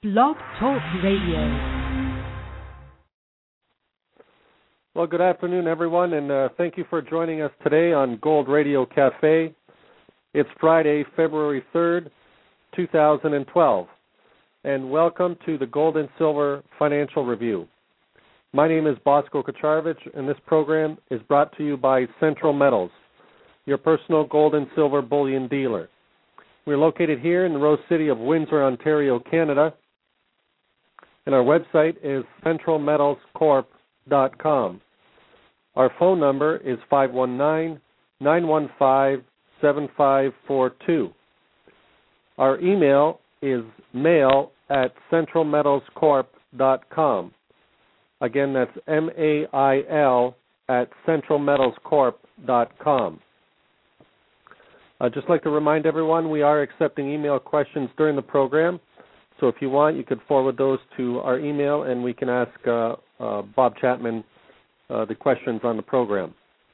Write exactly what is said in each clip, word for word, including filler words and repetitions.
Blog Talk Radio. Well, good afternoon, everyone, and uh, thank you for joining us today on Gold Radio Cafe. It's Friday, February third, two thousand twelve, and welcome to the Gold and Silver Financial Review. My name is Bosco Kacharevich, and this program is brought to you by Central Metals, your personal gold and silver bullion dealer. We're located here in the Rose City of Windsor, Ontario, Canada, and our website is central metals corp dot com. Our phone number is five one nine, nine one five, seven five four two. Our email is mail at central metals corp dot com. Again, that's M A I L at central metals corp dot com. I'd just like to remind everyone we are accepting email questions during the program. So if you want, you could forward those to our email and we can ask uh, uh, Bob Chapman uh, the questions on the program.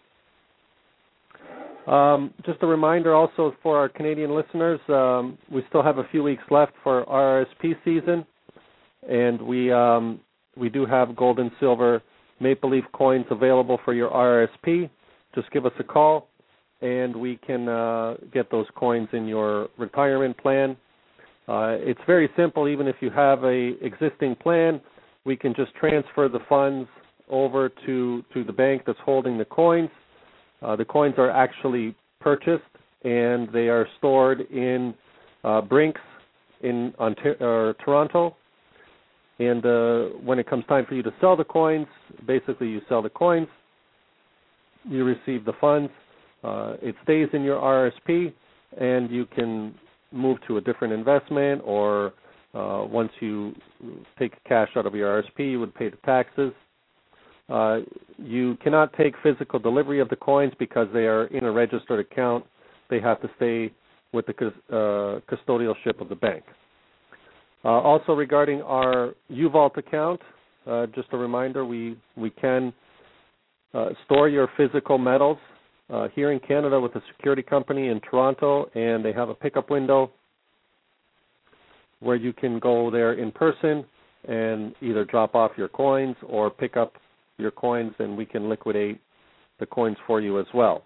Um, just a reminder also for our Canadian listeners, um, we still have a few weeks left for R R S P season, and we um, we do have gold and silver maple leaf coins available for your R R S P. Just give us a call, and we can uh, get those coins in your retirement plan. Uh, it's very simple. Even if you have a existing plan, we can just transfer the funds over to, to the bank that's holding the coins. Uh, the coins are actually purchased, and they are stored in uh, Brinks in Ontario, uh, Toronto. And uh, when it comes time for you to sell the coins, basically you sell the coins, you receive the funds, uh, it stays in your R R S P, and you can move to a different investment, or uh, once you take cash out of your R R S P, you would pay the taxes. Uh, you cannot take physical delivery of the coins because they are in a registered account. They have to stay with the uh, custodialship of the bank. Uh, also regarding our U Vault account, uh, just a reminder, we, we can uh, store your physical metals uh, here in Canada with a security company in Toronto, and they have a pickup window where you can go there in person and either drop off your coins or pick up your coins, and we can liquidate the coins for you as well.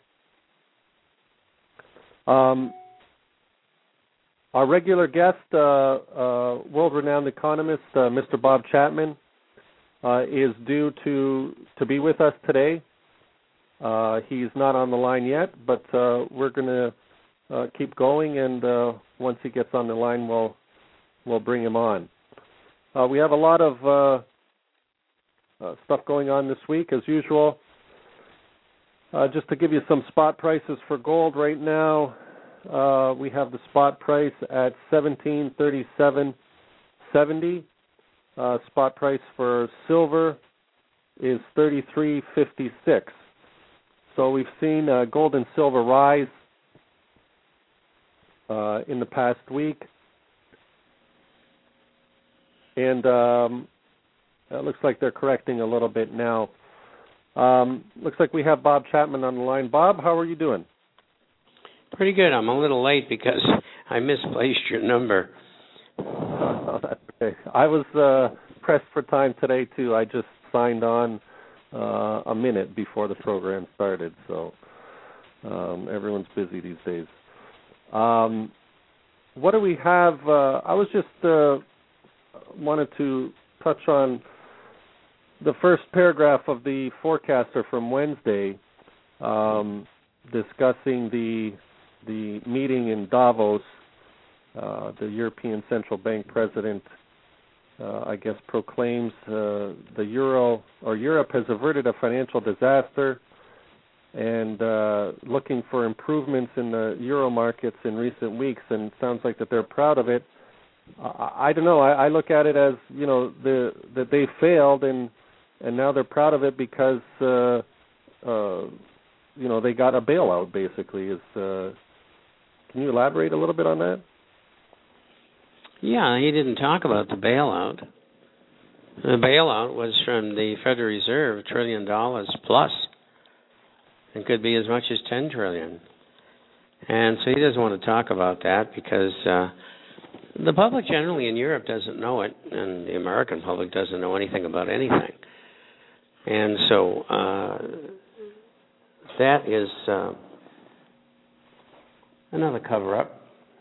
Um, our regular guest, uh, uh, world-renowned economist, uh, Mister Bob Chapman, uh, is due to to be with us today. Uh, he's not on the line yet, but uh, we're going to uh, keep going, and uh, once he gets on the line, we'll we'll bring him on. Uh, we have a lot of uh, Uh, stuff going on this week, as usual. Uh, just to give you some spot prices for gold right now, uh, we have the spot price at seventeen thirty-seven seventy. Uh, spot price for silver is thirty-three fifty-six. So we've seen uh, gold and silver rise uh, in the past week, and um, it looks like they're correcting a little bit now. Um, looks like we have Bob Chapman on the line. Bob, how are you doing? Pretty good. I'm a little late because I misplaced your number. Oh, that's okay. I was uh, pressed for time today, too. I just signed on uh, a minute before the program started, so um, everyone's busy these days. Um, what do we have? Uh, I was just uh, wanted to touch on the first paragraph of the forecaster from Wednesday, um, discussing the the meeting in Davos. Uh, the European Central Bank president, uh, I guess, proclaims uh, the euro or Europe has averted a financial disaster, and uh, looking for improvements in the euro markets in recent weeks. And it sounds like that they're proud of it. I, I don't know. I, I look at it as, you know, the, that they failed, and and now they're proud of it because, uh, uh, you know, they got a bailout, basically. Is uh, can you elaborate a little bit on that? Yeah, he didn't talk about the bailout. The bailout was from the Federal Reserve, a trillion dollars plus. It could be as much as ten trillion. And so he doesn't want to talk about that because uh, The public generally in Europe doesn't know it, and the American public doesn't know anything about anything. And so uh, that is uh, another cover-up.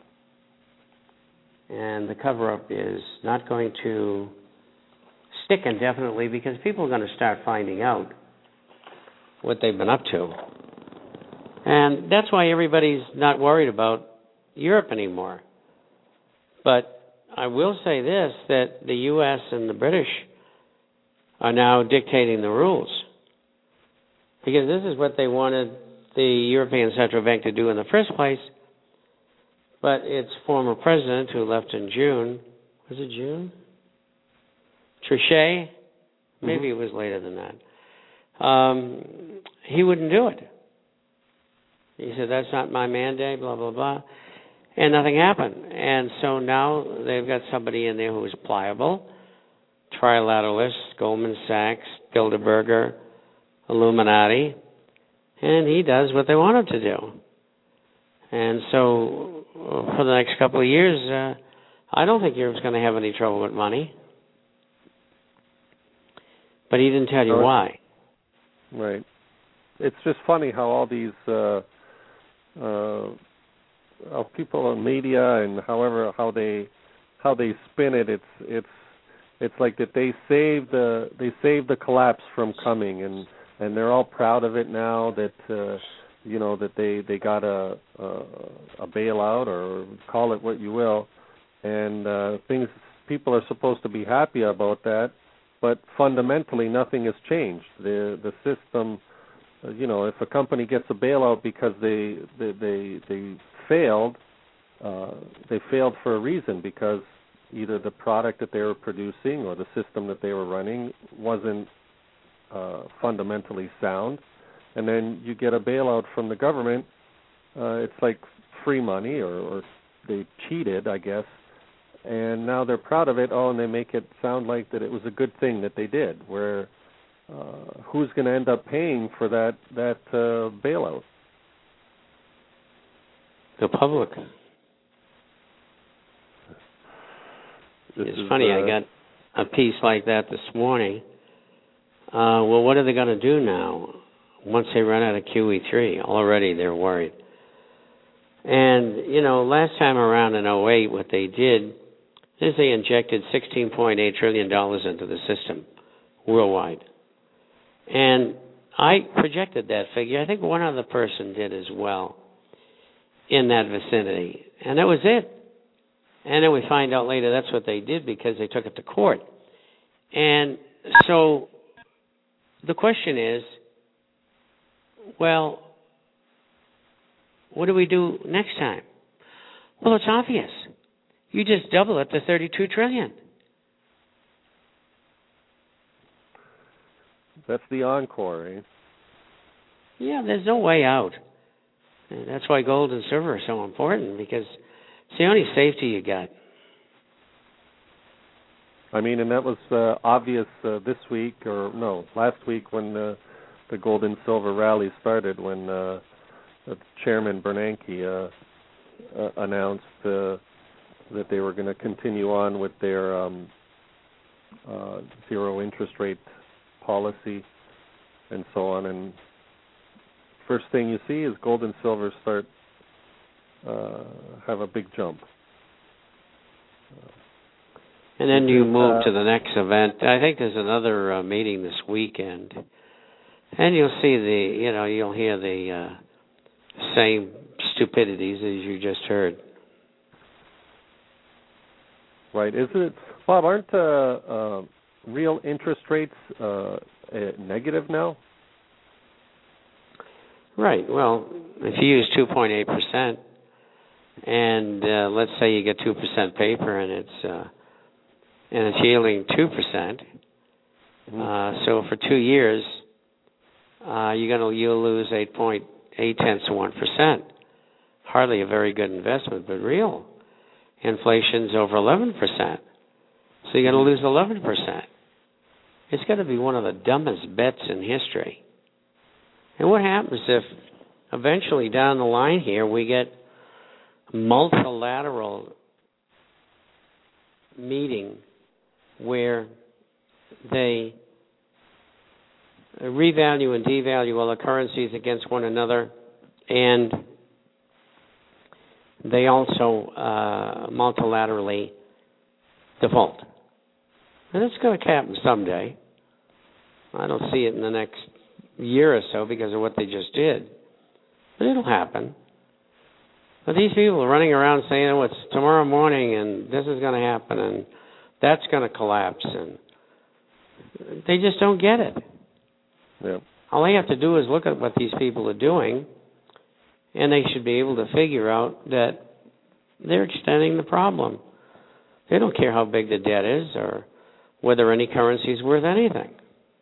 And the cover-up is not going to stick indefinitely because people are going to start finding out what they've been up to. And that's why everybody's not worried about Europe anymore. But I will say this, that the U S and the British are now dictating the rules. Because this is what they wanted the European Central Bank to do in the first place. But its former president, who left in June, was it June? Trichet? Maybe mm-hmm. it was later than that. Um, he wouldn't do it. He said, that's not my mandate, blah, blah, blah. And nothing happened. And so now they've got somebody in there who is pliable, trilateralist, Goldman Sachs, Bilderberger, Illuminati, and he does what they want him to do. And so for the next couple of years, uh, I don't think Europe's going to have any trouble with money. But he didn't tell you oh, why. Right. It's just funny how all these uh, uh, how people in media and however how they how they spin it, it's it's it's like that they saved the they saved the collapse from coming, and, and they're all proud of it now that uh, you know that they, they got a, a a bailout, or call it what you will, and uh, things people are supposed to be happy about that. But fundamentally, nothing has changed. The the system, uh, you know, if a company gets a bailout because they they they, they failed, uh, they failed for a reason, because either the product that they were producing or the system that they were running wasn't uh, fundamentally sound, and then you get a bailout from the government. Uh, it's like free money, or, or they cheated, I guess. And now they're proud of it. Oh, and they make it sound like that it was a good thing that they did. Where uh, who's going to end up paying for that that uh, bailout? The public. This it's is, funny. uh, I got a piece like that this morning. Uh, well, what are they going to do now once they run out of Q E three? Already they're worried. And you know, last time around in oh eight, what they did is they injected sixteen point eight trillion dollars into the system worldwide. And I projected that figure. I think one other person did as well in that vicinity. And that was it. And then we find out later that's what they did because they took it to court. And so the question is, well, what do we do next time? Well, it's obvious. You just double it to thirty-two trillion dollars. That's the encore, eh? Yeah, there's no way out. And that's why gold and silver are so important, because it's the only safety you got. I mean, and that was uh, obvious uh, this week, or no, last week when uh, the gold and silver rally started, when uh, Chairman Bernanke uh, uh, announced uh, that they were going to continue on with their um, uh, zero interest rate policy and so on. And first thing you see is gold and silver start uh, have a big jump. Uh, and then you move uh, to the next event. I think there's another uh, meeting this weekend, and you'll see the, you know, you'll hear the uh, same stupidities as you just heard. Right. Is it, Bob, aren't uh, uh, real interest rates uh, negative now? Right. Well, if you use two point eight percent, and uh, let's say you get two percent paper, and it's uh, and it's yielding two percent, mm-hmm. uh, so for two years, uh, you're going to you'll lose eight point eight tenths of one percent. Hardly a very good investment, but real. Inflation's over eleven percent, so you're going to lose eleven percent. It's going to be one of the dumbest bets in history. And what happens if eventually down the line here we get multilateral meeting where they revalue and devalue all the currencies against one another, and they also uh, multilaterally default. And it's going to happen someday. I don't see it in the next year or so because of what they just did. But it'll happen. But these people are running around saying, oh, it's tomorrow morning and this is going to happen and that's going to collapse. And they just don't get it. Yeah. All they have to do is look at what these people are doing, and they should be able to figure out that they're extending the problem. They don't care how big the debt is or whether any currency is worth anything.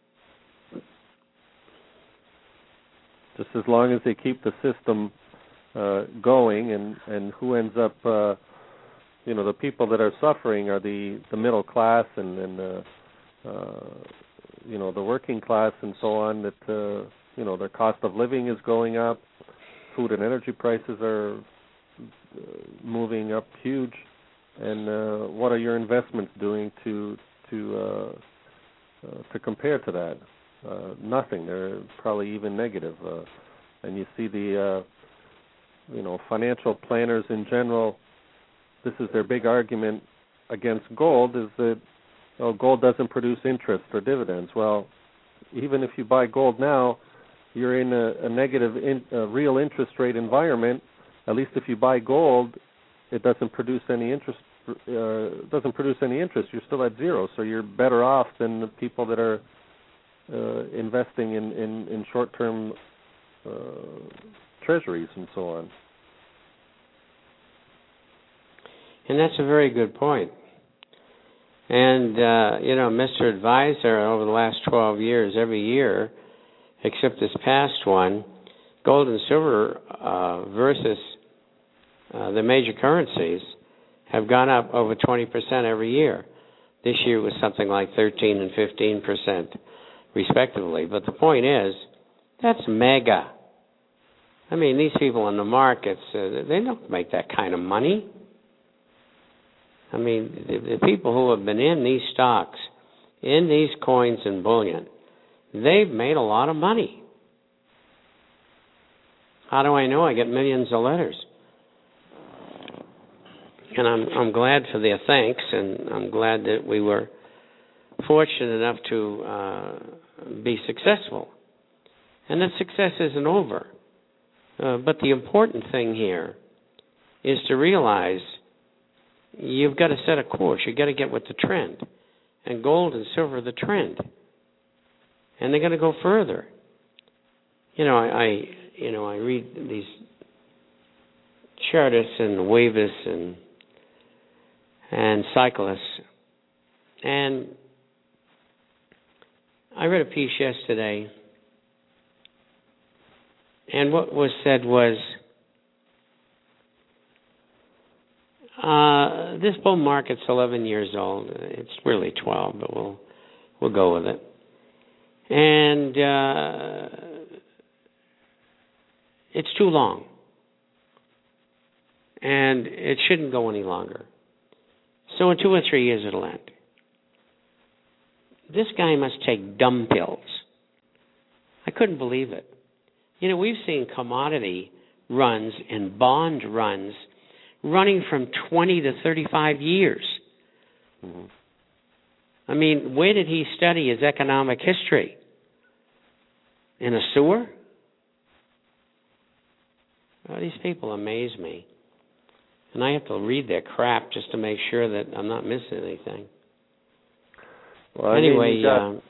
Just as long as they keep the system uh, going, and, and who ends up, uh, you know, the people that are suffering are the, the middle class and, and uh, uh, you know, the working class and so on, that, uh, you know, their cost of living is going up. Food and energy prices are uh, moving up huge. And uh, what are your investments doing to to uh, uh, to compare to that? Uh, nothing. They're probably even negative. Uh, and you see the, uh, you know, financial planners in general, this is their big argument against gold, is that, oh, gold doesn't produce interest or dividends. Well, even if you buy gold now, you're in a, a negative, in, a real interest rate environment. At least if you buy gold, it doesn't produce any interest. Uh, doesn't produce any interest. You're still at zero, so you're better off than the people that are uh, investing in, in, in short-term uh, treasuries and so on. And that's a very good point. And, uh, you know, Mister Advisor, over the last twelve years, every year, except this past one, gold and silver uh, versus uh, the major currencies have gone up over twenty percent every year. This year was something like thirteen and fifteen percent, respectively. But the point is, that's mega. I mean, these people in the markets, uh, they don't make that kind of money. I mean, the, the people who have been in these stocks, in these coins and bullion, they've made a lot of money. How do I know? I get millions of letters. And I'm I'm glad for their thanks, and I'm glad that we were fortunate enough to uh, be successful. And that success isn't over. Uh, but the important thing here is to realize you've got to set a course. You've got to get with the trend. And gold and silver are the trend. And they're going to go further. You know, I, I you know I read these chartists and wavists and and cyclists. And I read a piece yesterday, and what was said was, uh, this bull market's eleven years old. It's really twelve, but we'll we'll go with it. And uh, it's too long. And it shouldn't go any longer. So in two or three years it'll end. This guy must take dumb pills. I couldn't believe it. You know, we've seen commodity runs and bond runs running from twenty to thirty-five years. Mm-hmm. I mean, where did he study his economic history? In a sewer? Well, these people amaze me. And I have to read their crap just to make sure that I'm not missing anything. Well, anyway, I mean, got... um,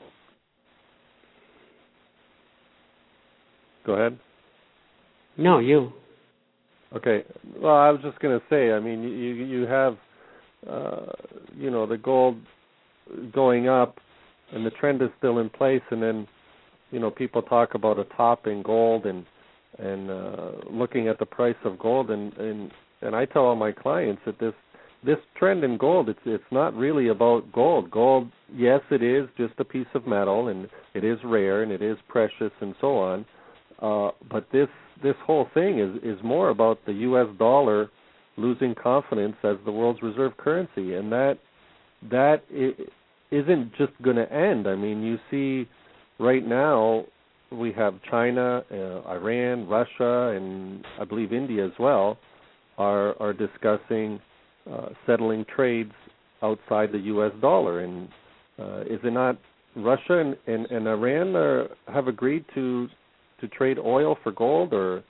go ahead. No, you. Okay. Well, I was just going to say, I mean, you you have, uh, you know, the gold going up, and the trend is still in place, and then, you know, people talk about a top in gold and and uh, looking at the price of gold, and, and and I tell all my clients that this this trend in gold, it's it's not really about gold. Gold, yes, it is just a piece of metal, and it is rare, and it is precious, and so on. Uh, but this this whole thing is, is more about the U S dollar losing confidence as the world's reserve currency, and that that isn't just going to end. I mean, you see right now we have China, uh, Iran, Russia, and I believe India as well are are discussing uh, settling trades outside the U S dollar. And uh, is it not Russia and, and, and Iran are, have agreed to to trade oil for gold, or?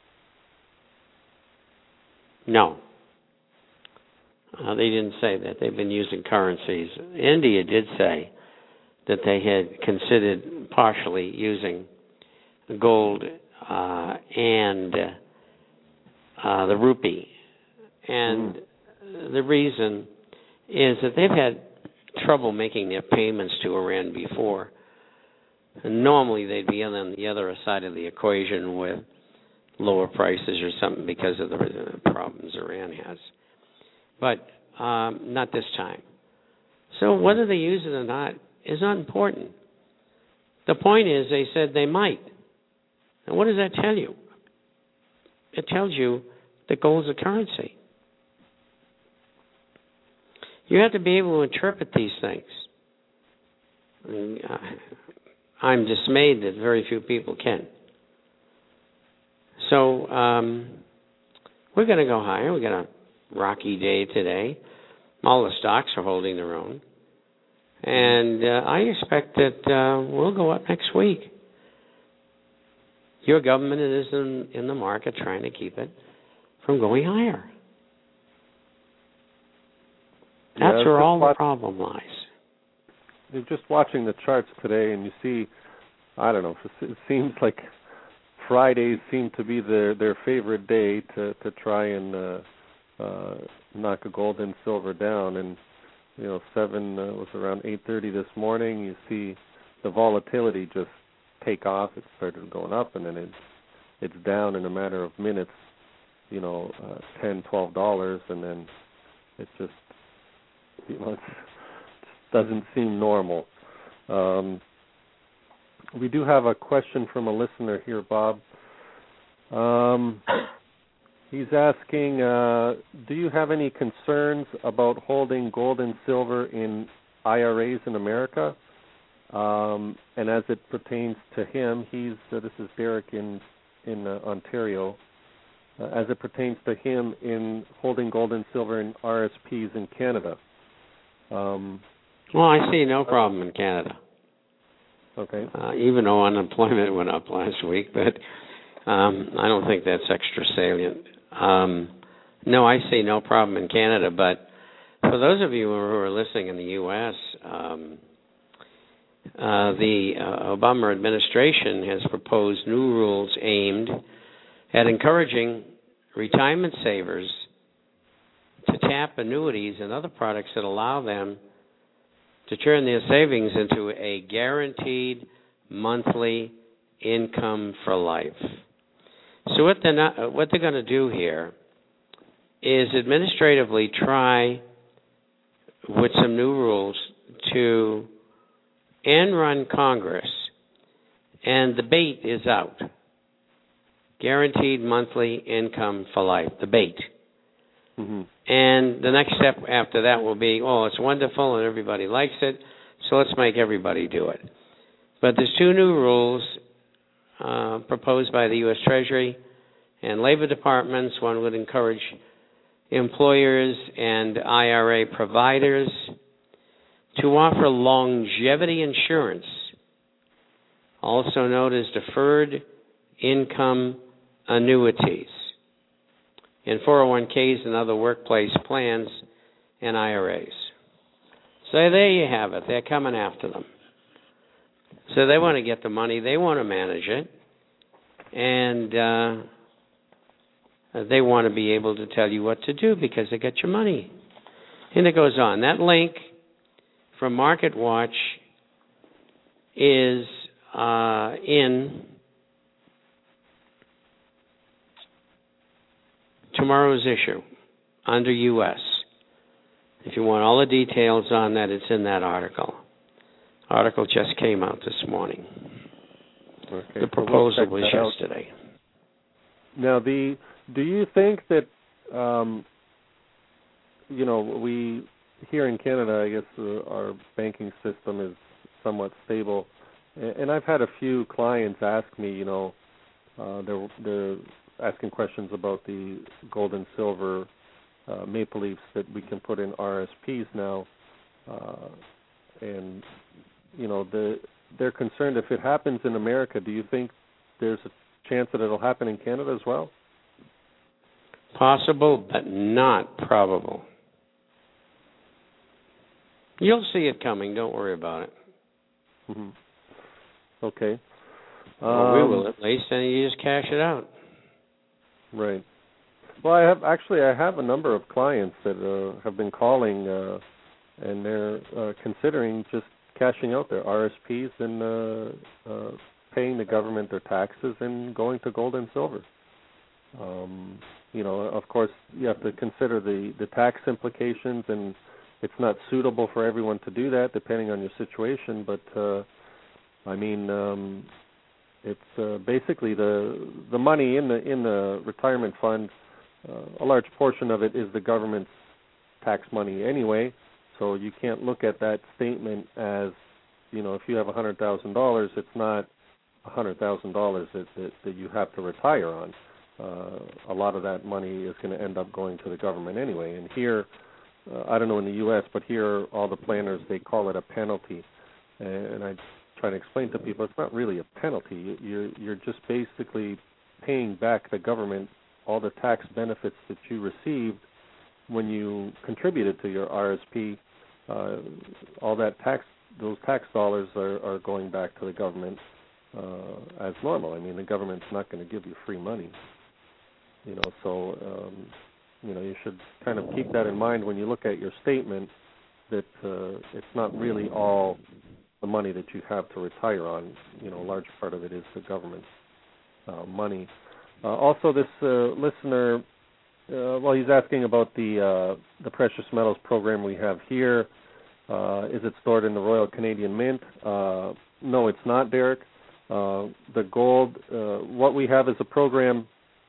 No. Uh, they didn't say that. They've been using currencies. India did say that they had considered partially using gold uh, and uh, the rupee. And mm. the reason is that they've had trouble making their payments to Iran before. And normally they'd be on the other side of the equation with lower prices or something because of the problems Iran has. But um, not this time. So whether they use it or not is not important. The point is they said they might. And what does that tell you? It tells you that gold is a currency. You have to be able to interpret these things. I mean, I'm dismayed that very few people can. So um, we're going to go higher. We've got a rocky day today. All the stocks are holding their own. And uh, I expect that uh, we'll go up next week. Your government is in, in the market trying to keep it from going higher. That's yeah, where all watch, the problem lies. You're just watching the charts today, and you see, I don't know, it seems like Fridays seem to be their, their favorite day to, to try and uh, uh, knock a gold and silver down. And, you know, seven uh, was around eight thirty this morning. You see the volatility just take off. It started going up, and then it, it's down in a matter of minutes, you know, uh, ten dollars, twelve dollars, and then it just, you know, it just doesn't seem normal. Um, we do have a question from a listener here, Bob. Um, he's asking, uh, do you have any concerns about holding gold and silver in I R As in America? Um, and as it pertains to him, he's uh, this is Derek in in uh, Ontario. Uh, as it pertains to him in holding gold and silver in R S Ps in Canada. Um, well, I see no problem in Canada. Okay. Uh, even though unemployment went up last week, but um, I don't think that's extra salient. Um, no, I see no problem in Canada. But for those of you who are listening in the U S, um, uh, the uh, Obama administration has proposed new rules aimed at encouraging retirement savers to tap annuities and other products that allow them to turn their savings into a guaranteed monthly income for life. So what they're not, what they're going to do here is administratively try with some new rules to end run Congress, and the bait is out. Guaranteed monthly income for life, the bait. Mm-hmm. And the next step after that will be, oh, it's wonderful and everybody likes it, so let's make everybody do it. But there's two new rules uh, proposed by the U S Treasury and Labor Departments. One would encourage employers and I R A providers to offer longevity insurance, also known as deferred income annuities, in four oh one K's and other workplace plans and I R As. So there you have it. They're coming after them. So they want to get the money. They want to manage it. And uh, they want to be able to tell you what to do because they get your money. And it goes on. That link from MarketWatch is uh, in tomorrow's issue under U S. If you want all the details on that, it's in that article. Article just came out this morning. Okay, the proposal so we'll was yesterday. Now, the do you think that um, you know we here in Canada, I guess uh, our banking system is somewhat stable, and, and I've had a few clients ask me, you know, uh, they're they're asking questions about the gold and silver uh, maple leafs that we can put in R S Ps now, uh, and you know, the they're concerned if it happens in America. Do you think there's a chance that it'll happen in Canada as well? Possible, but not probable. You'll see it coming. Don't worry about it. Mm-hmm. Okay. Well, um, we will at least, and you just cash it out. Right. Well, I have actually I have a number of clients that uh, have been calling, uh, and they're uh, considering just cashing out their R S Ps and uh, uh, paying the government their taxes and going to gold and silver. Um, you know, of course, you have to consider the, the tax implications, and it's not suitable for everyone to do that, depending on your situation. But uh, I mean, um, it's uh, basically the the money in the in the retirement fund. Uh, a large portion of it is the government's tax money anyway. So you can't look at that statement as, you know, if you have a hundred thousand dollars, it's not a hundred thousand dollars that, that that you have to retire on. Uh, a lot of that money is going to end up going to the government anyway. And here, uh, I don't know in the U S, but here all the planners, they call it a penalty. And I try to explain to people it's not really a penalty. You're you're just basically paying back the government all the tax benefits that you received when you contributed to your R S P. Uh, all that tax, those tax dollars are, are going back to the government uh, as normal. I mean, the government's not going to give you free money, you know. So, um, you know, you should kind of keep that in mind when you look at your statement. That uh, it's not really all the money that you have to retire on. You know, a large part of it is the government's uh, money. Uh, also, this uh, listener. Uh, well, he's asking about the uh, the precious metals program we have here. Uh, is it stored in the Royal Canadian Mint? Uh, no, it's not, Derek. Uh, the gold, uh, what we have is a program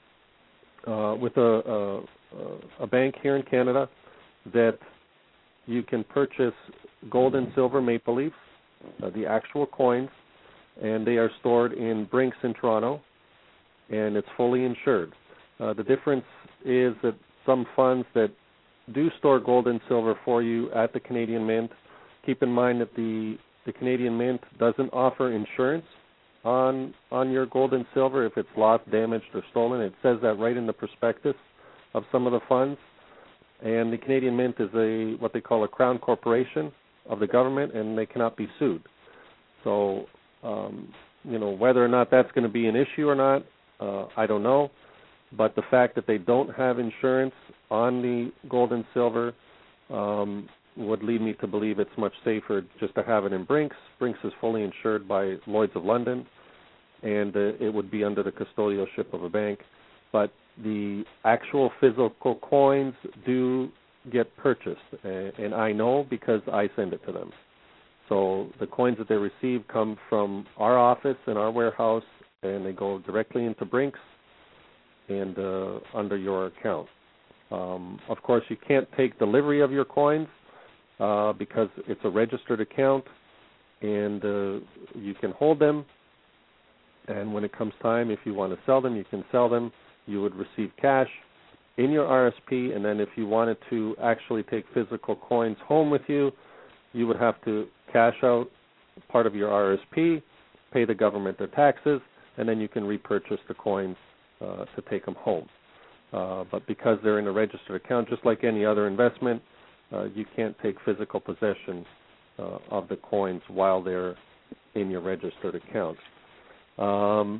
uh, with a, a, a bank here in Canada that you can purchase gold and silver maple leafs, uh, the actual coins, and they are stored in Brinks in Toronto, and it's fully insured. Uh, the difference is that some funds that do store gold and silver for you at the Canadian Mint, keep in mind that the, the Canadian Mint doesn't offer insurance on on your gold and silver if it's lost, damaged, or stolen. It says that right in the prospectus of some of the funds. And the Canadian Mint is a what they call a crown corporation of the government, and they cannot be sued. So, um, you know, whether or not that's going to be an issue or not, uh, I don't know. But the fact that they don't have insurance on the gold and silver um, would lead me to believe it's much safer just to have it in Brinks. Brinks is fully insured by Lloyd's of London, and uh, it would be under the custodialship of a bank. But the actual physical coins do get purchased, and, and I know because I send it to them. So the coins that they receive come from our office and our warehouse, and they go directly into Brinks and uh, under your account. Um, of course, you can't take delivery of your coins uh, because it's a registered account, and uh, you can hold them, and when it comes time, if you want to sell them, you can sell them. You would receive cash in your R S P, and then if you wanted to actually take physical coins home with you, you would have to cash out part of your R S P, pay the government their taxes, and then you can repurchase the coins Uh, to take them home. Uh, but because they're in a registered account, just like any other investment, uh, you can't take physical possession uh, of the coins while they're in your registered account. Um,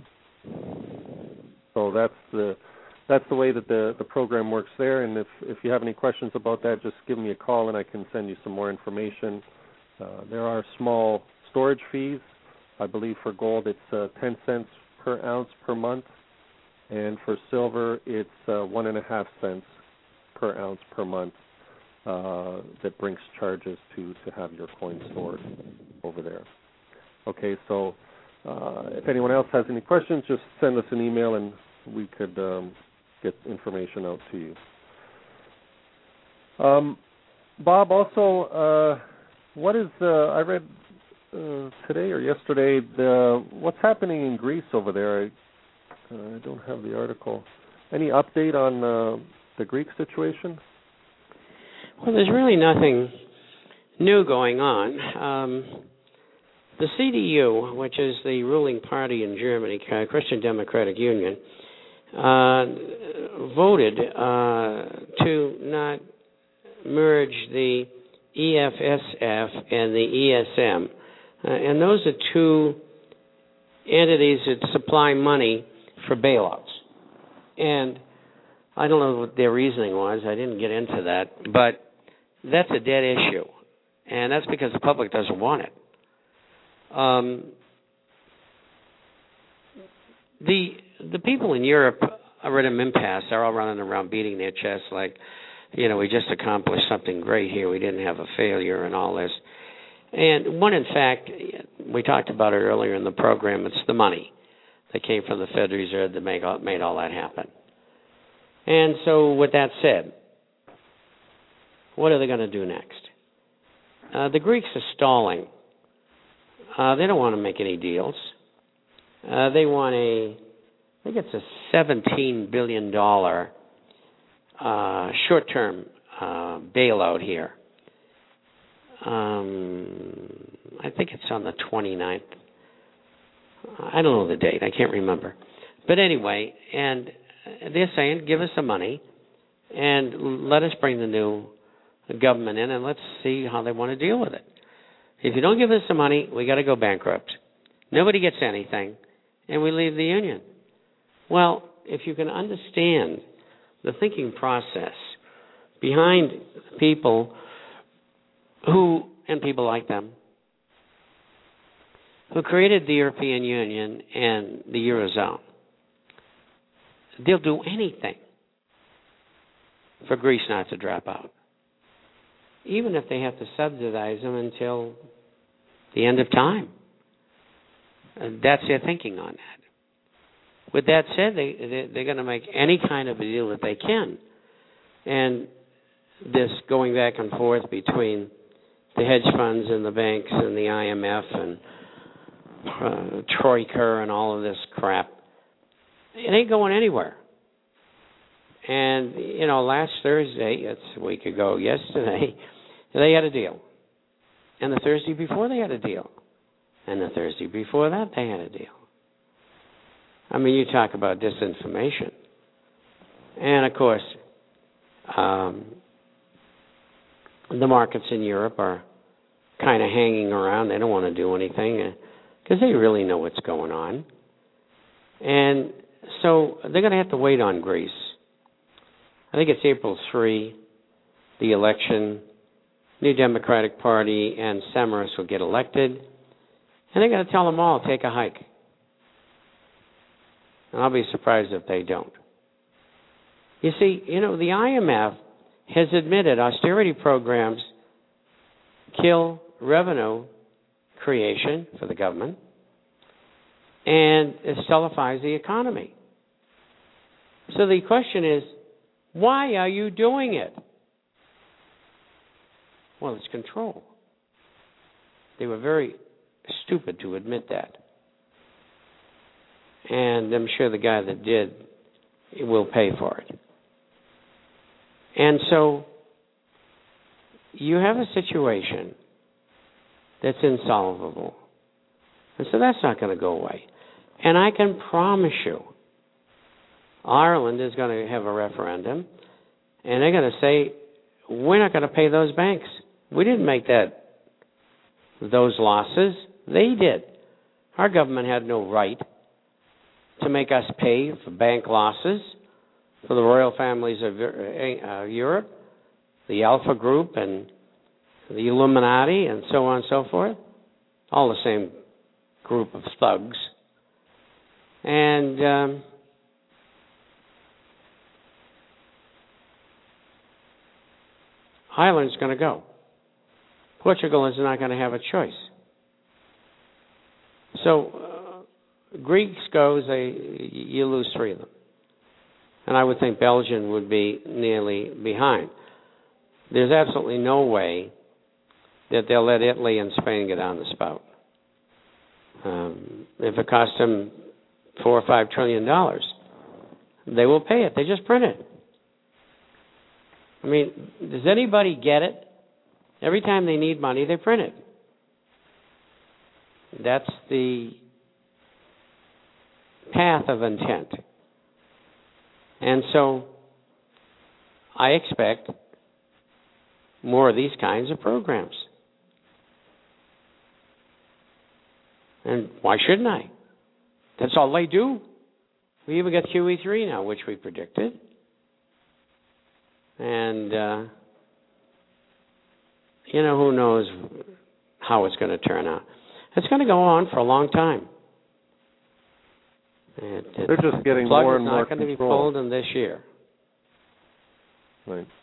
so that's the that's the way that the, the program works there. And if, if you have any questions about that, just give me a call and I can send you some more information. Uh, there are small storage fees. I believe for gold it's uh, ten cents per ounce per month. And for silver, it's uh, one and a half cents per ounce per month uh, that Brinks charges to, to have your coin stored over there. Okay, so uh, if anyone else has any questions, just send us an email and we could um, get information out to you. Um, Bob, also, uh, what is uh, I read uh, today or yesterday the what's happening in Greece over there? I, uh, I don't have the article. Any update on uh, the Greek situation? Well, there's really nothing new going on. Um, the C D U, which is the ruling party in Germany, Christian Democratic Union, uh, voted uh, to not merge the E F S F and the E S M. Uh, and those are two entities that supply money for bailouts. And I don't know what their reasoning was. I didn't get into that. But that's a dead issue. And that's because the public doesn't want it. Um, the the people in Europe are at an impasse. They're all running around beating their chests like, you know, we just accomplished something great here. We didn't have a failure and all this. And one, in fact, we talked about it earlier in the program, it's the money that came from the Federal Reserve that made all, made all that happen. And so with that said, what are they going to do next? Uh, the Greeks are stalling. Uh, they don't want to make any deals. Uh, they want a, I think it's a seventeen billion dollars uh, short-term uh, bailout here. Um, I think it's on the twenty-ninth. I don't know the date. I can't remember. But anyway, and they're saying, give us the money and let us bring the new government in and let's see how they want to deal with it. If you don't give us the money, we got to go bankrupt. Nobody gets anything, and we leave the union. Well, if you can understand the thinking process behind people who, and people like them, who created the European Union and the Eurozone, they'll do anything for Greece not to drop out, even if they have to subsidize them until the end of time. And that's their thinking on that. With that said, they, they, they're going to make any kind of a deal that they can. And this going back and forth between the hedge funds and the banks and the I M F and uh, Troika and all of this crap, it ain't going anywhere. And, you know, last Thursday, it's a week ago yesterday, they had a deal. And the Thursday before, they had a deal. And the Thursday before that, they had a deal. I mean, you talk about disinformation. And, of course, um, the markets in Europe are kind of hanging around. They don't want to do anything because they really know what's going on. And so they're going to have to wait on Greece. I think it's April third, the election. New Democratic Party and Samaras will get elected. And they're going to tell them all, take a hike. And I'll be surprised if they don't. You see, you know, the I M F has admitted austerity programs kill revenue creation for the government and it stultifies the economy. So the question is, why are you doing it? Well, it's control. They were very stupid to admit that. And I'm sure the guy that did will pay for it. And so you have a situation that's insolvable. And so that's not going to go away. And I can promise you, Ireland is going to have a referendum, and they're going to say, we're not going to pay those banks. We didn't make that those losses. They did. Our government had no right to make us pay for bank losses for the royal families of uh, Europe, the Alpha Group, and the Illuminati, and so on and so forth. All the same group of thugs. And um, Ireland's going to go. Portugal is not going to have a choice. So uh, Greece goes, they, you lose three of them. And I would think Belgium would be nearly behind. there's absolutely no way that they'll let Italy and Spain get down the spout. Um, if it costs them four or five trillion dollars, they will pay it. They just print it. I mean, does anybody get it? Every time they need money, they print it. That's the path of intent. And so I expect more of these kinds of programs. And why shouldn't I? That's all they do. We even got Q E three now, which we predicted. And, uh, you know, who knows how it's going to turn out. It's going to go on for a long time. It, it, They're just getting the plug more is and not more going to be control. pulled in this year. Right.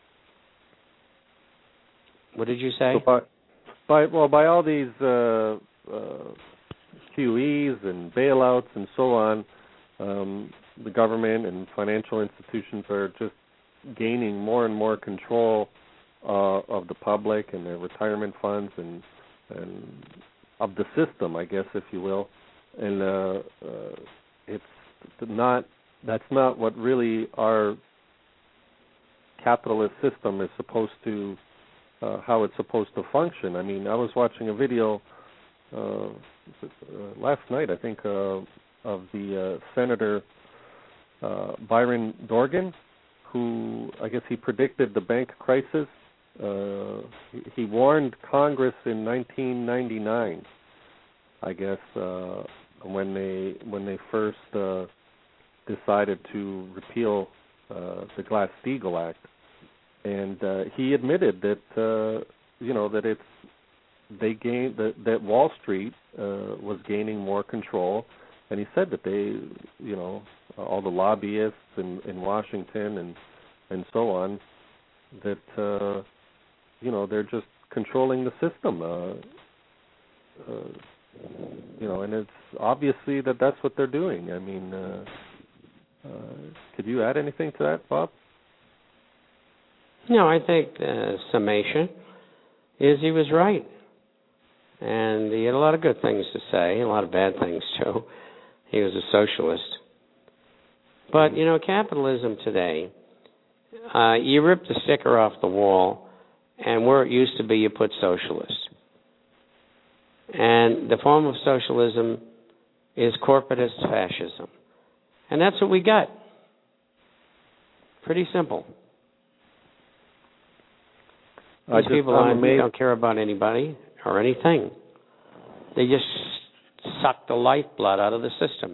What did you say? So by, by well, by all these uh, uh, Q Es and bailouts and so on, um, the government and financial institutions are just gaining more and more control uh, of the public and their retirement funds and and of the system, I guess, if you will. And uh, uh, it's not that's not what really our capitalist system is supposed to, uh, how it's supposed to function. I mean, I was watching a video uh, last night, I think, uh, of the uh, Senator uh, Byron Dorgan, who I guess he predicted the bank crisis. Uh, he, he warned Congress in nineteen ninety-nine, I guess, uh, when they when they first uh, decided to repeal uh, the Glass-Steagall Act, and uh, he admitted that uh, you know that it's they gained that, that Wall Street uh, was gaining more control, and he said that they you know all the lobbyists in, in Washington and and so on, that uh, you know they're just controlling the system. Uh, uh, you know, and it's obviously that that's what they're doing. I mean, uh, uh, could you add anything to that, Bob? No, I think the summation is he was right. And he had a lot of good things to say, a lot of bad things too. He was a socialist. But, you know, capitalism today, uh, you rip the sticker off the wall, and where it used to be, you put socialist. And the form of socialism is corporatist fascism. And that's what we got. Pretty simple. These people don't, don't care about anybody or anything. They just suck the lifeblood out of the system.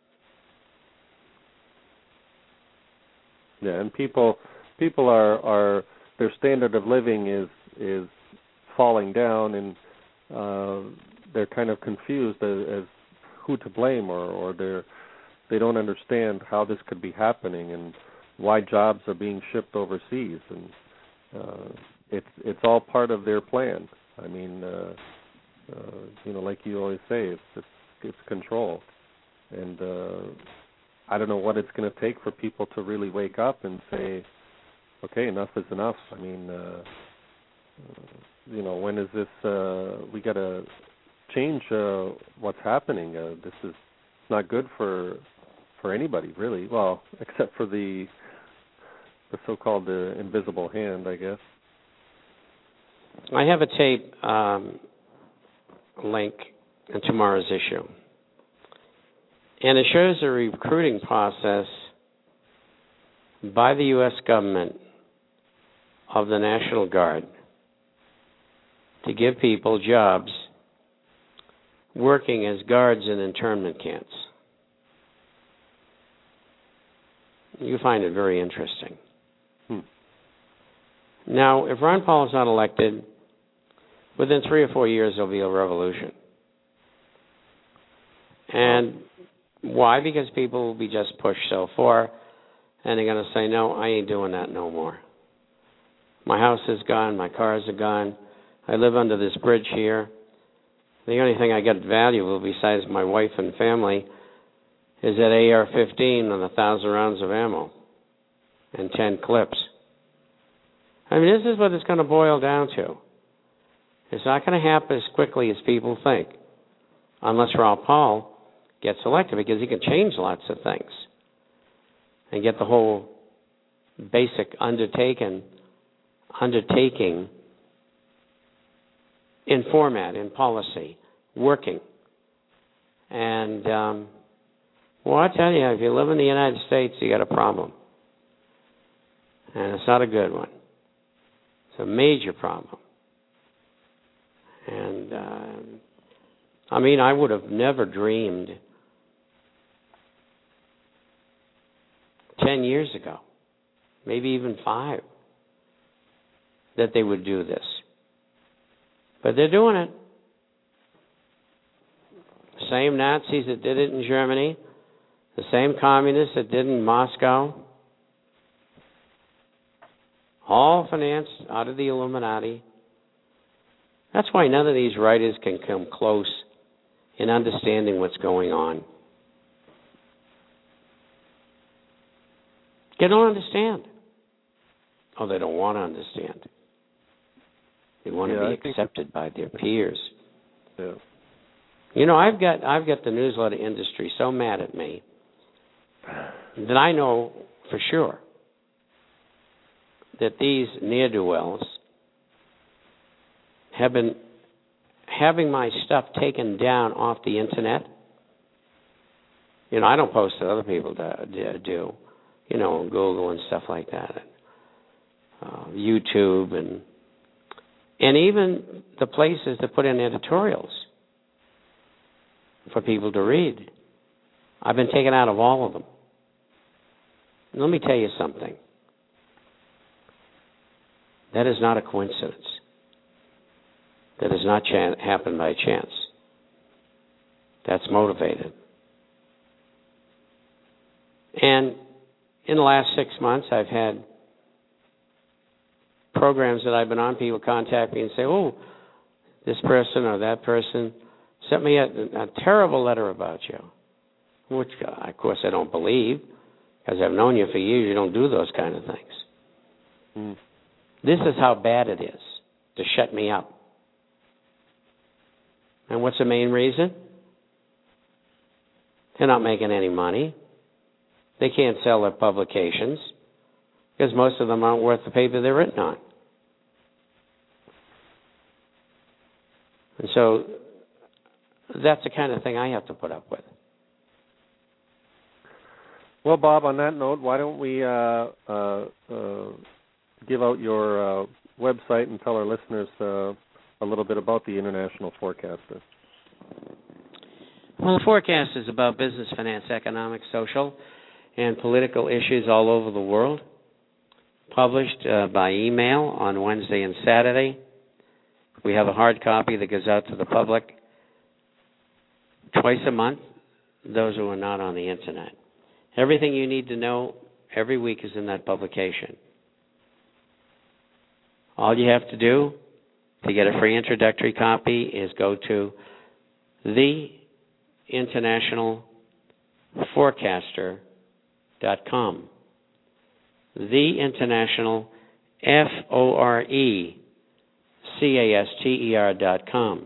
Yeah, and people people are, are their standard of living is is falling down, and uh, they're kind of confused as, as who to blame, or, or they're they don't understand how this could be happening and why jobs are being shipped overseas, and uh, it's it's all part of their plan. I mean, uh, uh, you know, like you always say, it's it's, it's control, and uh, I don't know what it's going to take for people to really wake up and say, okay, enough is enough. I mean, uh, uh, you know, when is this? Uh, we got to change uh, what's happening. Uh, this is not good for for anybody, really. Well, except for the the so-called uh, invisible hand, I guess. I have a tape um, link in tomorrow's issue, and it shows a recruiting process by the U S government of the National Guard to give people jobs working as guards in internment camps. You find it very interesting. Hmm. Now, if Ron Paul is not elected, within three or four years there'll be a revolution. And why? Because people will be just pushed so far, and they're going to say, no, I ain't doing that no more. My house is gone, my cars are gone, I live under this bridge here. The only thing I get valuable besides my wife and family is that A R fifteen and a thousand rounds of ammo and ten clips. I mean, this is what it's going to boil down to. It's not going to happen as quickly as people think, unless Raul Paul gets elected, because he can change lots of things and get the whole basic undertaking, undertaking in format, in policy, working. And, um, well, I tell you, if you live in the United States, you got a problem. And it's not a good one. It's a major problem. And, uh, I mean, I would have never dreamed ten years ago, maybe even five, that they would do this. But they're doing it. The same Nazis that did it in Germany, the same communists that did it in Moscow, all financed out of the Illuminati. That's why none of these writers can come close in understanding what's going on. They don't understand. Oh, they don't want to understand. They want yeah, to I be accepted by their peers. Yeah. You know, I've got I've got the newsletter industry so mad at me that I know for sure that these ne'er-do-wells have been having my stuff taken down off the internet. You know, I don't post that other people do, you know, Google and stuff like that, uh, YouTube, and and even the places that put in editorials for people to read. I've been taken out of all of them. And let me tell you something. That is not a coincidence. That has not chan- happened by chance. That's motivated. And in the last six months, I've had programs that I've been on, people contact me and say, oh, this person or that person sent me a, a terrible letter about you, which, of course, I don't believe, because I've known you for years. You don't do those kind of things. Mm. This is how bad it is to shut me up. And what's the main reason? They're not making any money. They can't sell their publications because most of them aren't worth the paper they're written on. And so that's the kind of thing I have to put up with. Well, Bob, on that note, why don't we uh, uh, uh, give out your uh, website and tell our listeners uh, a little bit about the International Forecaster. Well, the forecast is about business, finance, economic, social, and political issues all over the world. Published uh, by email on Wednesday and Saturday. We have a hard copy that goes out to the public twice a month, those who are not on the Internet. Everything you need to know every week is in that publication. All you have to do to get a free introductory copy is go to the international forecaster dot com. The International, F O R E C A S T E R dot com.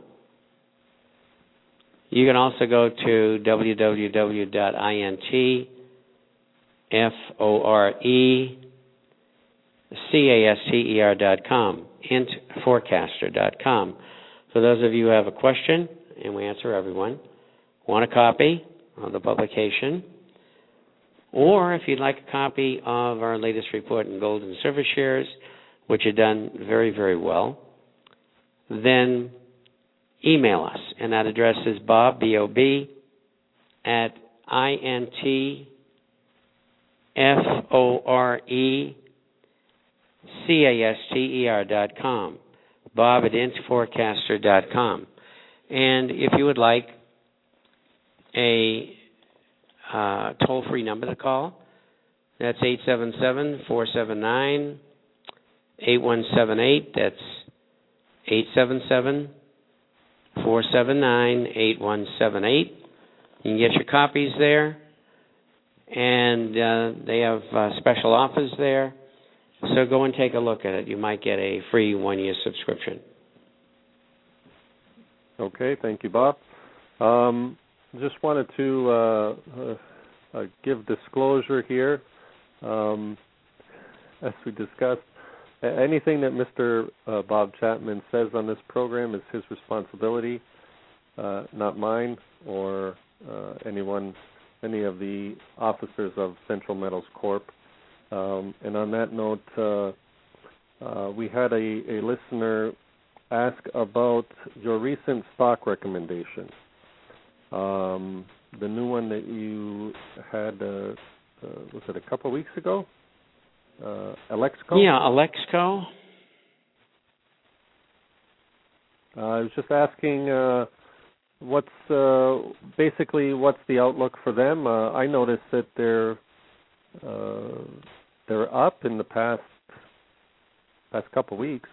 You can also go to w w w dot int F O R E C A S T E R dot com, int forecaster dot com. For those of you who have a question, and we answer everyone, want a copy of the publication, or if you'd like a copy of our latest report in gold and silver shares, which are done very, very well, then email us. And that address is Bob, B O B, at I N T F O R E C A S T E R dot com, Bob at int forecaster dot com. And if you would like a uh, toll-free number to call, that's eight seven seven, four seven nine, eight one seven eight. That's eight seven seven, four seven nine, eight one seven eight. You can get your copies there. And uh, they have uh, special offers there. So go and take a look at it. You might get a free one-year subscription. Okay, thank you, Bob. Um, just wanted to uh, uh, uh, give disclosure here. Um, as we discussed, anything that Mister Uh, Bob Chapman says on this program is his responsibility, uh, not mine or uh, anyone, any of the officers of Central Metals Corp. Um, and on that note, uh, uh, we had a, a listener ask about your recent stock recommendation. Um, the new one that you had, uh, uh, was it a couple of weeks ago? Uh, Alexco? Yeah, Alexco. Uh, I was just asking uh, what's uh, basically what's the outlook for them. Uh, I noticed that they're uh, they're up in the past past couple of weeks.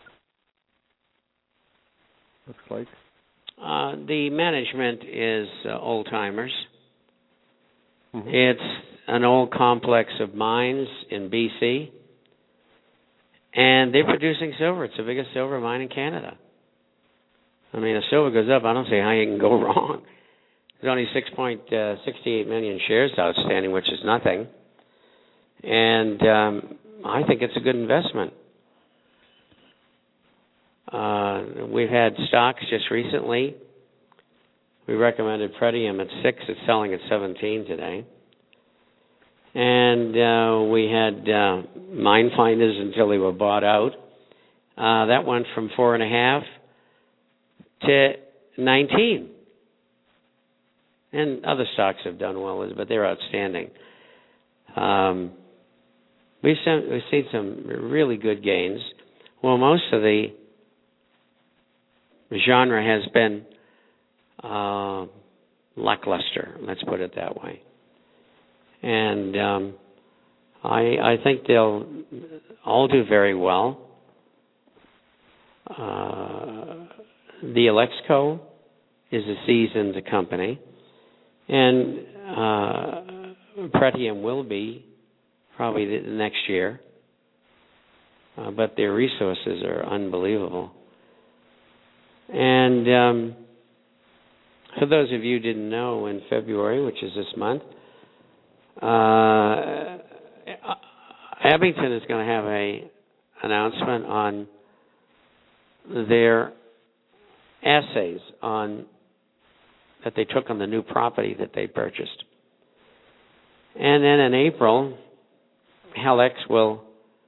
Looks like. Uh, the management is uh, old timers. Mm-hmm. It's an old complex of mines in B C, and they're producing silver. It's the biggest silver mine in Canada. I mean, if silver goes up, I don't see how you can go wrong. There's only six point six eight million shares outstanding, which is nothing. And um, I think it's a good investment. Uh, we've had stocks just recently. We recommended Pretium at six. It's selling at seventeen today. And uh, we had uh, Mine Finders until they were bought out. Uh, that went from four and a half to nineteen. And other stocks have done well, but they're outstanding. Um, we've, seen, we've seen some really good gains. Well, most of the genre has been uh, lackluster, let's put it that way. And um, I, I think they'll all do very well. Uh, the Alexco is a seasoned company, and uh, Pretium will be probably the next year, uh, but their resources are unbelievable. And um, for those of you who didn't know, in February, which is this month, uh, Abington is going to have a announcement on their assays on that they took on the new property that they purchased. And then in April, Helex will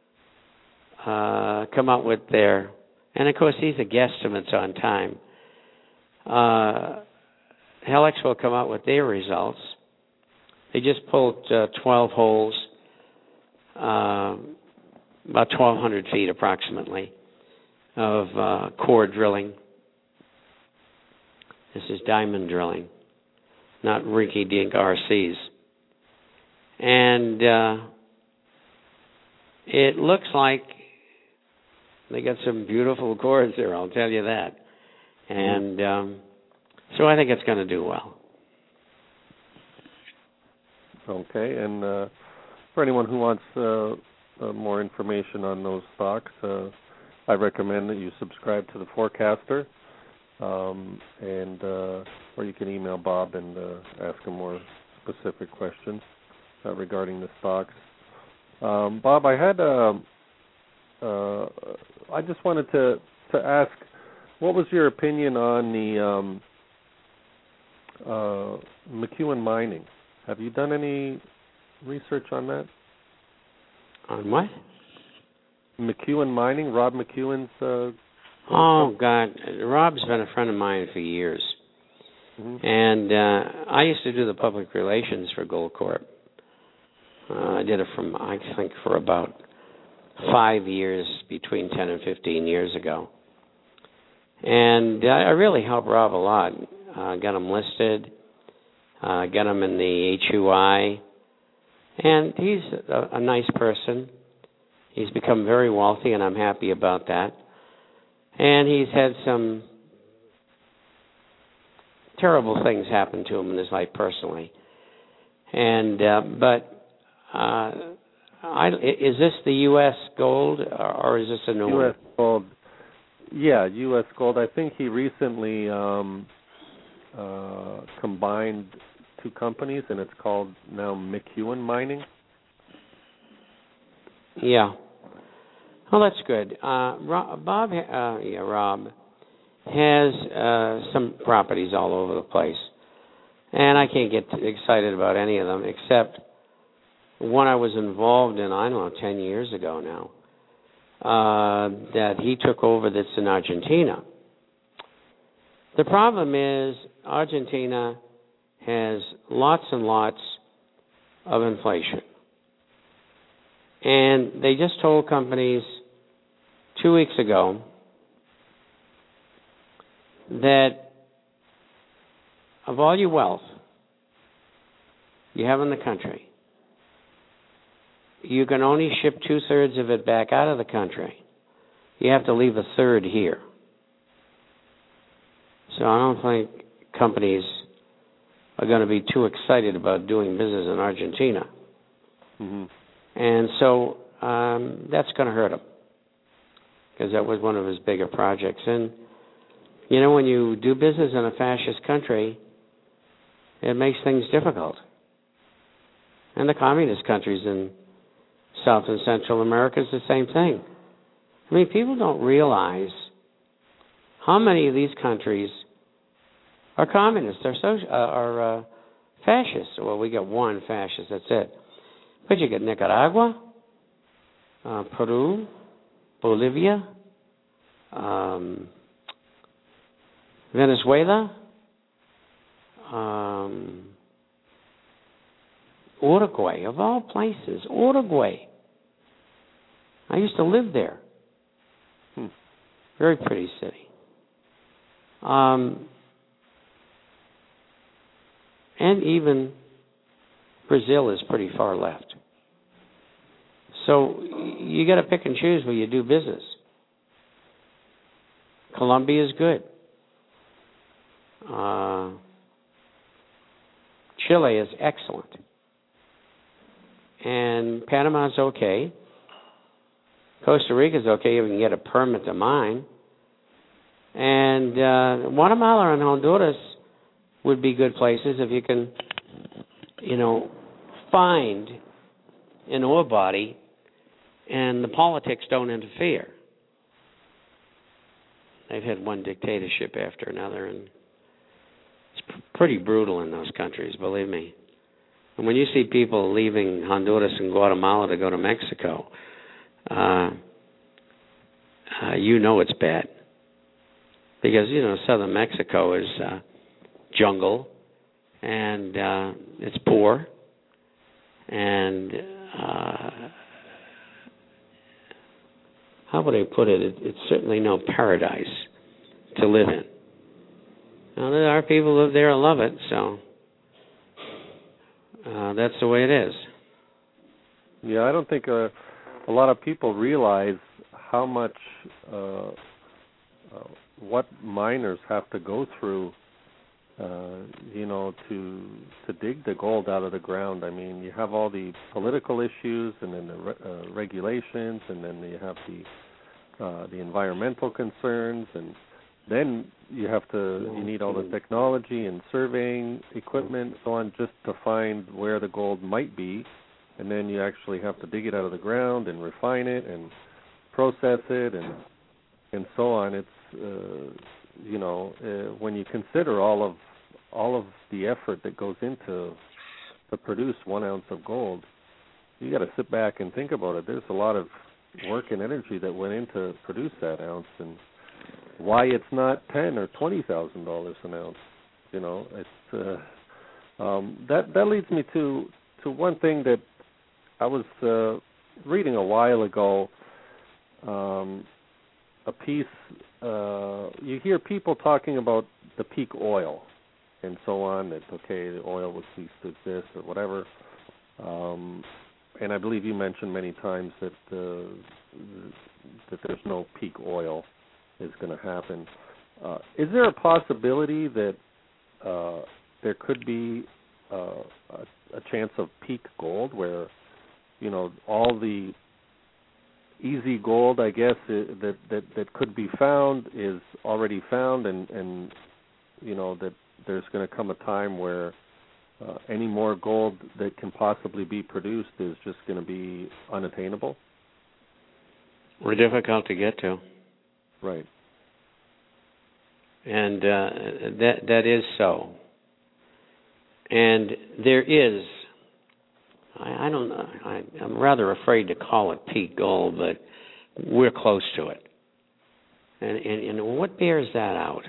uh, come up with their, and of course these are guesstimates on time. Uh, Helex will come out with their results. They just pulled uh, twelve holes, uh, about twelve hundred feet approximately, of uh, core drilling. This is diamond drilling, not rinky-dink R Cs. And uh, it looks like they got some beautiful cores there, I'll tell you that. And um, so I think it's going to do well. Okay, and uh, for anyone who wants uh, uh, more information on those stocks, uh, I recommend that you subscribe to the Forecaster, um, and uh, or you can email Bob and uh, ask him more specific questions uh, regarding the stocks. Um, Bob, I had uh, uh, I just wanted to to ask, what was your opinion on the um, uh, McEwen Mining? Have you done any research on that? On what? McEwen Mining, Rob McEwen's. Uh, oh God, Rob's been a friend of mine for years, mm-hmm. and uh, I used to do the public relations for Goldcorp. Uh, I did it from I think for about five years, between ten and fifteen years ago, and uh, I really helped Rob a lot. Uh, got him listed. Uh, get him in the H U I, and he's a, a nice person. He's become very wealthy, and I'm happy about that. And he's had some terrible things happen to him in his life personally. And uh, but uh, I, is this the U S gold, or is this a new U S one? gold. Yeah, U S gold. I think he recently um, uh, combined two companies, and it's called now McEwen Mining. Yeah. Well, that's good. Uh, Rob, Bob, uh, yeah, Rob has uh, some properties all over the place, and I can't get excited about any of them except one I was involved in, I don't know, ten years ago now, uh, that he took over that's in Argentina. The problem is Argentina has lots and lots of inflation. And they just told companies two weeks ago that of all your wealth you have in the country, you can only ship two-thirds of it back out of the country. You have to leave a third here. So I don't think companies are going to be too excited about doing business in Argentina. Mm-hmm. And so um, that's going to hurt him, because that was one of his bigger projects. And, you know, when you do business in a fascist country, it makes things difficult. And the communist countries in South and Central America is the same thing. I mean, people don't realize how many of these countries are communists, are, social, uh, are uh, fascists. Well, we got one fascist, that's it. But you get Nicaragua, uh, Peru, Bolivia, um, Venezuela, um, Uruguay, of all places, Uruguay. I used to live there. Hmm. Very pretty city. Um, and even Brazil is pretty far left. So you got to pick and choose where you do business. Colombia is good. Uh, Chile is excellent. And Panama's okay. Costa Rica's okay if you can get a permit to mine. And uh, Guatemala and Honduras would be good places if you can, you know, find an ore body and the politics don't interfere. They've had one dictatorship after another, and it's p- pretty brutal in those countries, believe me. And when you see people leaving Honduras and Guatemala to go to Mexico, uh, uh, you know it's bad. Because, you know, southern Mexico is uh, jungle, and uh, it's poor, and uh, how would I put it? it? It's certainly no paradise to live in. Now, there are people who live there and love it, so uh, that's the way it is. Yeah, I don't think uh, a lot of people realize how much, uh, uh, what miners have to go through, uh, you know, to to dig the gold out of the ground. I mean, you have all the political issues, and then the re- uh, regulations, and then you have the uh, the environmental concerns, and then you have to you need all the technology and surveying equipment, so on, just to find where the gold might be, and then you actually have to dig it out of the ground and refine it and process it and and so on. It's uh, you know uh, when you consider all of all of the effort that goes into to produce one ounce of gold, you got to sit back and think about it. There's a lot of work and energy that went into produce that ounce, and why it's not ten or twenty thousand dollars an ounce. You know, it's uh, um, that that leads me to to one thing that I was uh, reading a while ago. Um, a piece. Uh, you hear people talking about the peak oil and so on. That okay, the oil will cease to exist or whatever. Um, and I believe you mentioned many times that uh, that there's no peak oil is going to happen. Uh, is there a possibility that uh, there could be uh, a, a chance of peak gold, where you know, all the easy gold, I guess, that that that could be found is already found, and and you know that there's going to come a time where uh, any more gold that can possibly be produced is just going to be unattainable. Or difficult to get to. Right. And uh, that that is so. And there is, I, I don't know, I, I'm rather afraid to call it peak gold, but we're close to it. And, and, and what bears that out?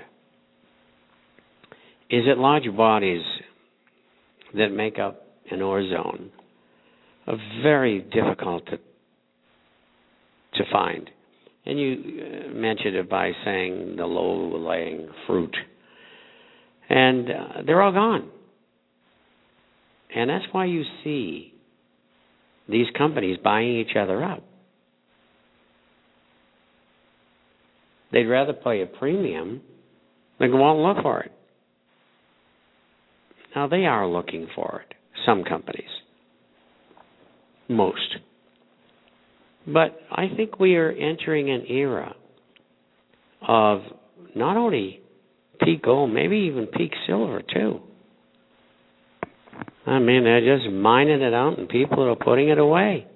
Is it large bodies that make up an ore zone are very difficult to to find. And you mentioned it by saying the low-lying fruit. And uh, they're all gone. And that's why you see these companies buying each other up. They'd rather pay a premium than go out and look for it. Now, they are looking for it, some companies. Most. But I think we are entering an era of not only peak gold, maybe even peak silver, too. I mean, they're just mining it out, and people are putting it away.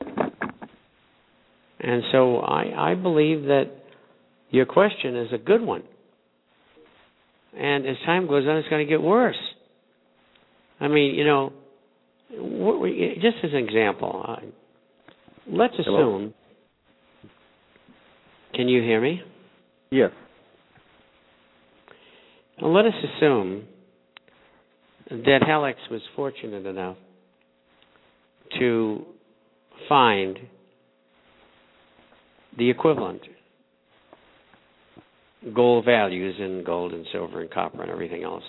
And so I, I believe that your question is a good one. And as time goes on, it's going to get worse. I mean, you know, just as an example, uh, let's assume. Hello? Can you hear me? Yes. Well, let us assume that Helix was fortunate enough to find the equivalent gold values in gold and silver and copper and everything else.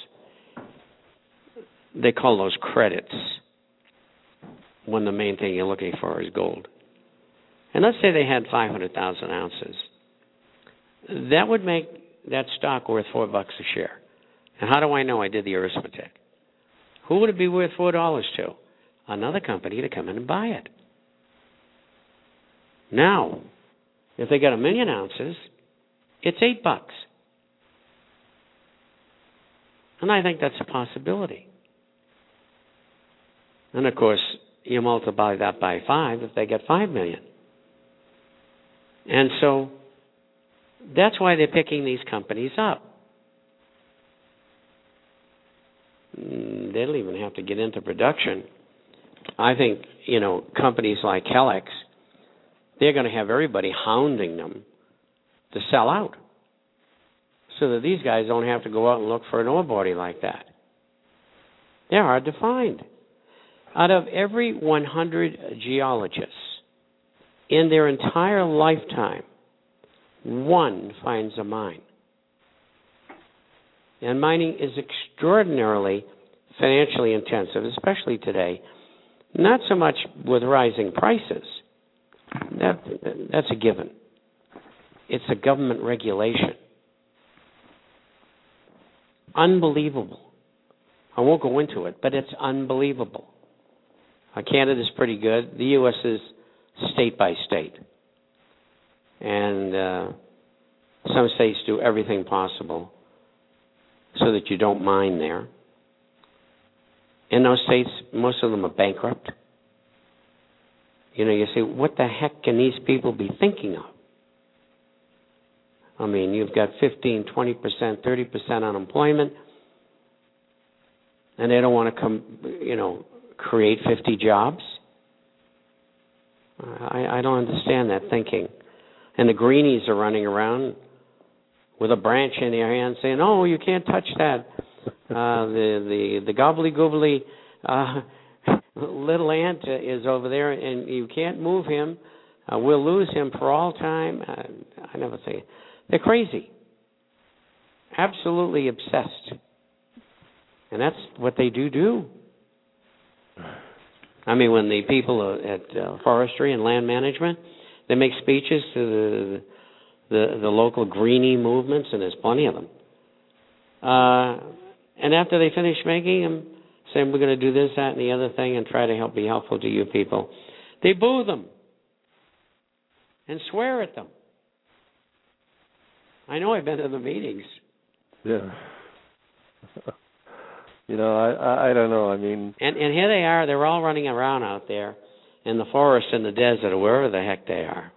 They call those credits when the main thing you're looking for is gold. And let's say they had five hundred thousand ounces. That would make that stock worth four bucks a share. And how do I know? I did the arithmetic. Who would it be worth four dollars to? Another company to come in and buy it. Now, if they got a million ounces, it's eight bucks. And I think that's a possibility. And of course, you multiply that by five if they get five million. And so that's why they're picking these companies up. They don't even have to get into production. I think, you know, companies like Helix, they're going to have everybody hounding them to sell out so that these guys don't have to go out and look for an ore body like that. They're hard to find. Out of every one hundred geologists in their entire lifetime, one finds a mine. And mining is extraordinarily financially intensive, especially today. Not so much with rising prices. That, that's a given. It's a government regulation. Unbelievable. I won't go into it, but it's unbelievable. Uh, Canada's pretty good. The U S is state by state. And uh, some states do everything possible so that you don't mine there. In those states, most of them are bankrupt. You know, you say, what the heck can these people be thinking of? I mean, you've got fifteen, twenty percent, thirty percent unemployment, and they don't want to come, you know, create fifty jobs. I, I don't understand that thinking. And the greenies are running around with a branch in their hand saying, oh, you can't touch that. Uh, the, the, the gobbly-goobly uh, little ant is over there, and you can't move him. Uh, we'll lose him for all time. Uh, I never say. They're crazy. Absolutely obsessed. And that's what they do do. I mean, when the people at uh, forestry and land management, they make speeches to the the, the local greenie movements, and there's plenty of them. Uh, and after they finish making them, saying we're going to do this, that, and the other thing, and try to help be helpful to you people, They boo them and swear at them. I know I've been to the meetings. Yeah. You know, I, I I don't know. I mean, and and here they are. They're all running around out there in the forest, in the desert, or wherever the heck they are,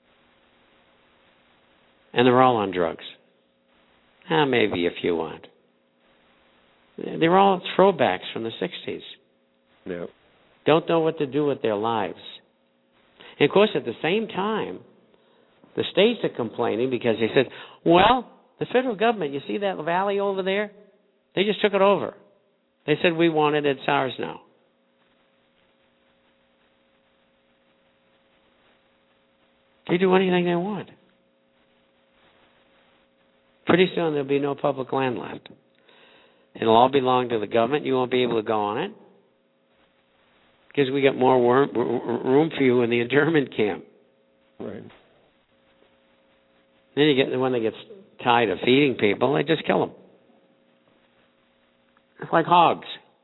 and they're all on drugs. Ah, maybe a few aren't. They're all throwbacks from the sixties. Yeah. Don't know what to do with their lives. And of course, at the same time, the states are complaining because they said, "Well, the federal government, you see that valley over there? They just took it over. They said we want it, it's ours now." They do anything they want. Pretty soon there'll be no public land left. It'll all belong to the government. You won't be able to go on it because we got more worm, room for you in the internment camp. Right. Then you get when they get tired of feeding people, they just kill them. It's like hogs.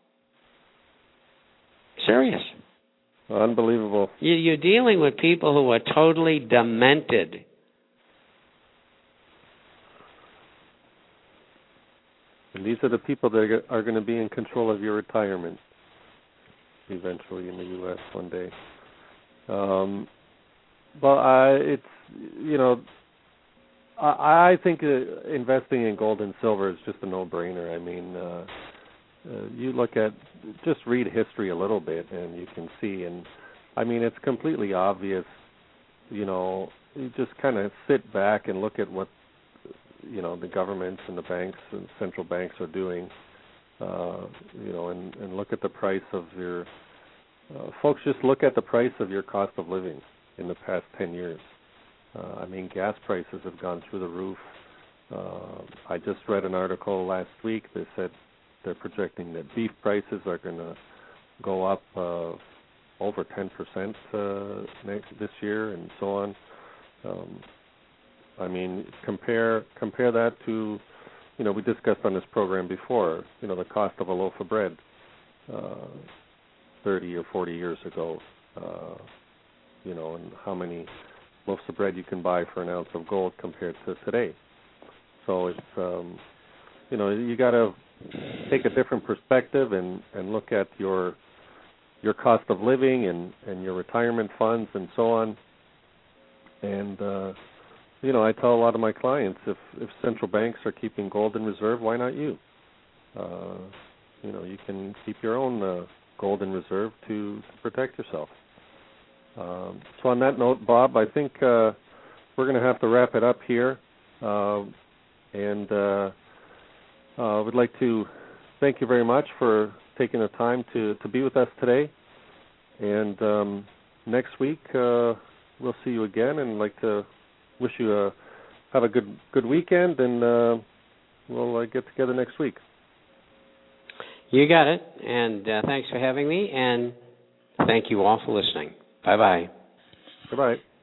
Serious. Unbelievable. You, you're dealing with people who are totally demented. And these are the people that are going to be in control of your retirement eventually in the U S one day. Um, well, I, it's, you know, I, I think uh, investing in gold and silver is just a no-brainer. I mean, uh, uh, you look at, just read history a little bit and you can see, and I mean, it's completely obvious, you know, you just kind of sit back and look at what, you know, the governments and the banks and central banks are doing, uh, you know, and, and look at the price of your, uh, folks just look at the price of your cost of living in the past ten years. Uh, I mean, gas prices have gone through the roof. Uh, I just read an article last week that said they're projecting that beef prices are going to go up uh, over ten percent uh, next this year, and so on. Um, I mean, compare compare that to, you know, we discussed on this program before, you know, the cost of a loaf of bread uh, thirty or forty years ago, uh, you know, and how many loaves of bread you can buy for an ounce of gold compared to today. So it's, um, you know, you got to take a different perspective and, and look at your your cost of living and, and your retirement funds and so on. And uh, you know, I tell a lot of my clients, if, if central banks are keeping gold in reserve, why not you? Uh, you know, you can keep your own uh, gold in reserve to, to protect yourself. Um, so on that note, Bob, I think uh, we're going to have to wrap it up here. Uh, and uh, uh, would like to thank you very much for taking the time to, to be with us today. And um, next week uh, we'll see you again, and I'd like to wish you a have a good good weekend, and uh, we'll uh, get together next week. You got it, and uh, thanks for having me, and thank you all for listening. Bye-bye. Goodbye.